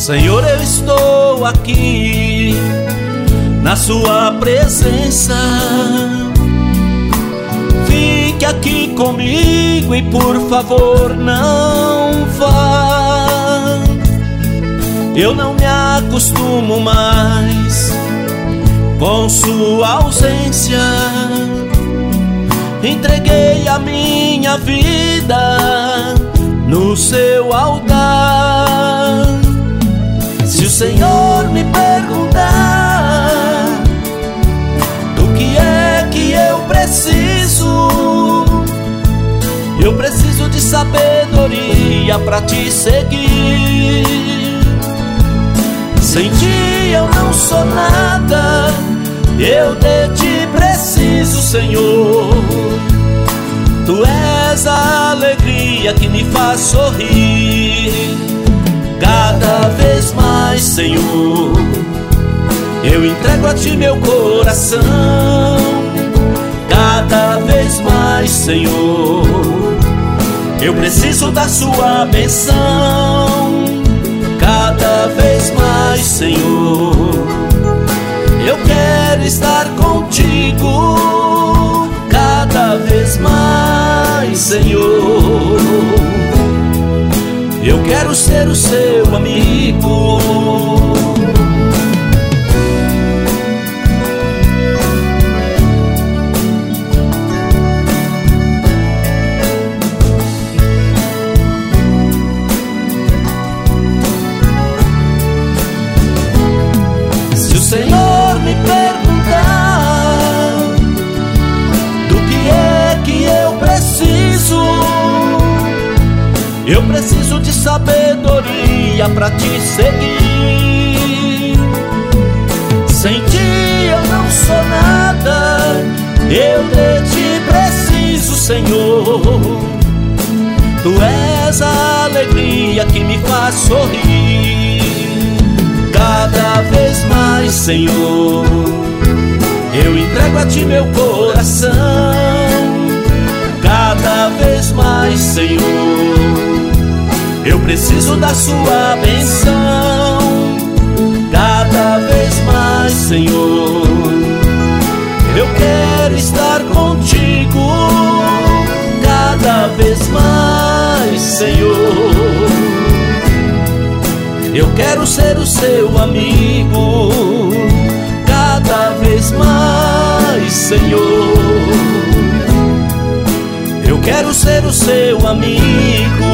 Senhor, eu estou aqui na sua presença. Fique aqui comigo e por favor não vá. Eu não me acostumo mais com sua ausência. Entreguei a minha vida no seu altar. Se o Senhor me perguntar do que é que eu preciso de sabedoria pra te seguir. Sem ti eu não sou nada, eu de ti preciso, Senhor. Tu és a alegria que me faz sorrir. Cada vez mais, Senhor, eu entrego a ti meu coração. Cada vez mais, Senhor, eu preciso da sua bênção. Cada vez mais, Senhor, eu quero estar contigo. Cada vez mais, Senhor, eu quero ser o seu amigo. Se o Senhor me perguntar do que é que eu preciso de sabedoria pra te seguir. Sem ti eu não sou nada, eu de ti preciso, Senhor. Tu és a alegria que me faz sorrir. Cada vez mais, Senhor, eu entrego a ti meu coração. Cada vez mais, Senhor, eu preciso da sua bênção. Cada vez mais, Senhor, eu quero estar contigo. Cada vez mais, Senhor, eu quero ser o seu amigo. Cada vez mais, Senhor, eu quero ser o seu amigo.